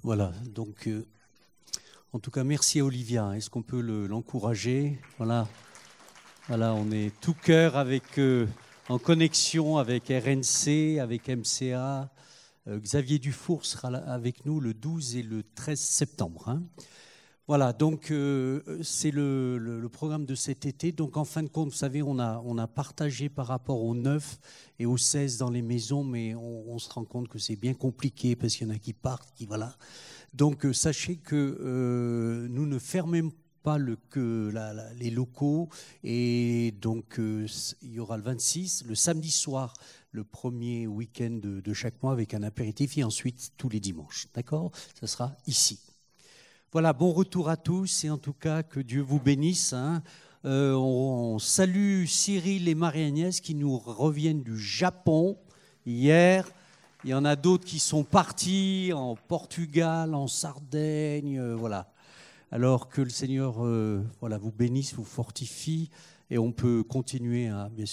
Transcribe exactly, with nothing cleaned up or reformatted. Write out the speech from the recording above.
Voilà, donc euh, en tout cas merci à Olivia. Est-ce qu'on peut le, l'encourager? Voilà, voilà, on est tout cœur avec, euh, en connexion avec R N C, avec M C A. Euh, Xavier Dufour sera là avec nous le douze et le treize septembre. Hein. Voilà, donc euh, c'est le, le, le programme de cet été. Donc en fin de compte, vous savez, on a, on a partagé par rapport aux neuf et aux seize dans les maisons, mais on, on se rend compte que c'est bien compliqué parce qu'il y en a qui partent, qui voilà. Donc euh, sachez que euh, nous ne fermons pas le, que la, la, les locaux et donc euh, il y aura le vingt-six, le samedi soir, le premier week-end de, de chaque mois avec un apéritif et ensuite tous les dimanches. D'accord ? Ça sera ici. Voilà, bon retour à tous et en tout cas que Dieu vous bénisse. Hein. Euh, on, on salue Cyril et Marie-Agnès qui nous reviennent du Japon hier. Il y en a d'autres qui sont partis en Portugal, en Sardaigne, euh, voilà. Alors que le Seigneur euh, voilà, vous bénisse, vous fortifie et on peut continuer à, bien sûr.